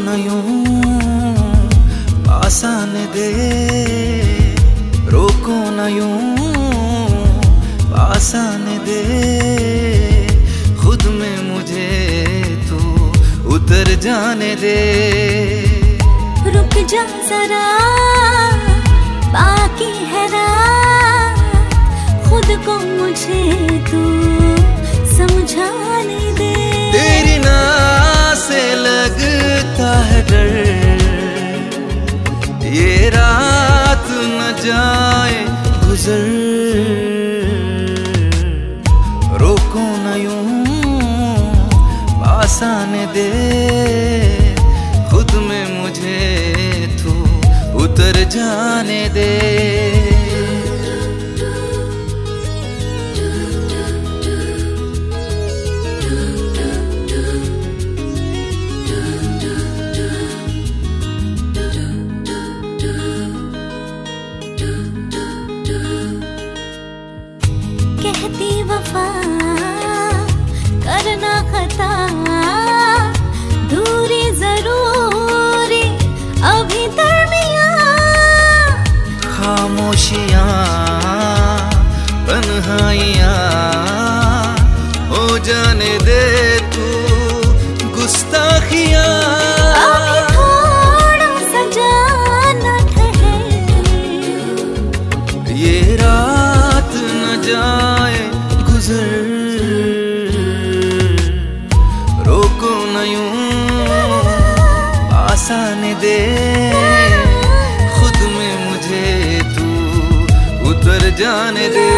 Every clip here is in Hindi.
न यूं आसान दे, रोको न यूं आसान दे, खुद में मुझे तू उतर जाने दे। रुक जा जरा बाकी है रात, खुद को मुझे तू समझाने दे। तेरी नाज़ से लगता है डर, ये रात न जाए गुजर, रोको न यूं आसान दे, खुद में मुझे तू उतर जाने दे। कहती वफा करना खता, दूरी जरूरी अभी दरमियां। खामोशियां तन्हाइयां हो जाने दे तू गुस्ताखियां। अभी थोड़ा सा जाना ठहर, ये रात न जाए गुजर, रोको न यूं आसान दे, खुद में मुझे तू उतर जाने दे।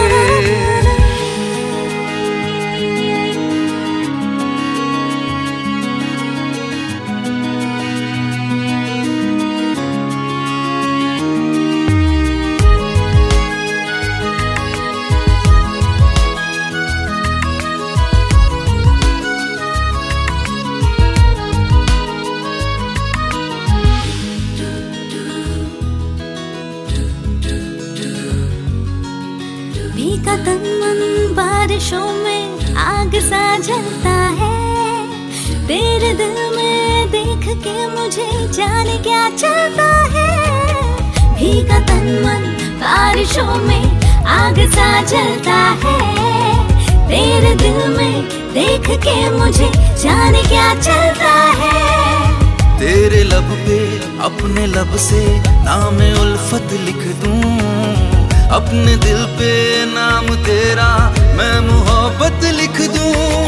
भीगा तन मन बारिशों में आग सा जलता है, तेरे दिल में देख के मुझे जाने क्या चलता है। भीगा तन मन बारिशों में आग सा जलता है, तेरे दिल में देख के मुझे जाने क्या चलता है। तेरे लब पे अपने लब से नाम उल्फत लिख दूं, अपने दिल पे नाम तेरा मैं मोहब्बत लिख दूं।